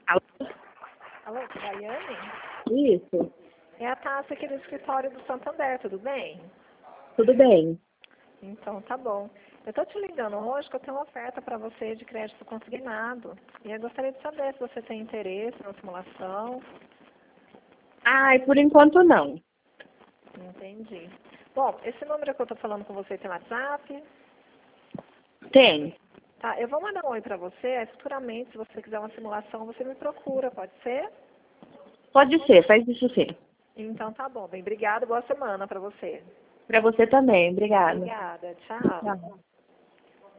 Alô? Alô, Daiane? Isso, É a Tássia aqui do escritório do Santander, tudo bem? tudo bem. Então, tá bom. Eu tô te ligando hoje que eu tenho uma oferta para você de crédito consignado. E eu gostaria de saber se você tem interesse na simulação. Ai, por enquanto não. Entendi. Bom, esse número que eu tô falando com você tem WhatsApp? Tem. Tá, eu vou mandar um oi para você. Aí, futuramente, se você quiser uma simulação, você me procura, pode ser? Pode ser, faz isso sim. Então, tá bom. Bem, obrigada. Boa semana para você. Para você também, obrigada. Obrigada. Tchau. Tchau.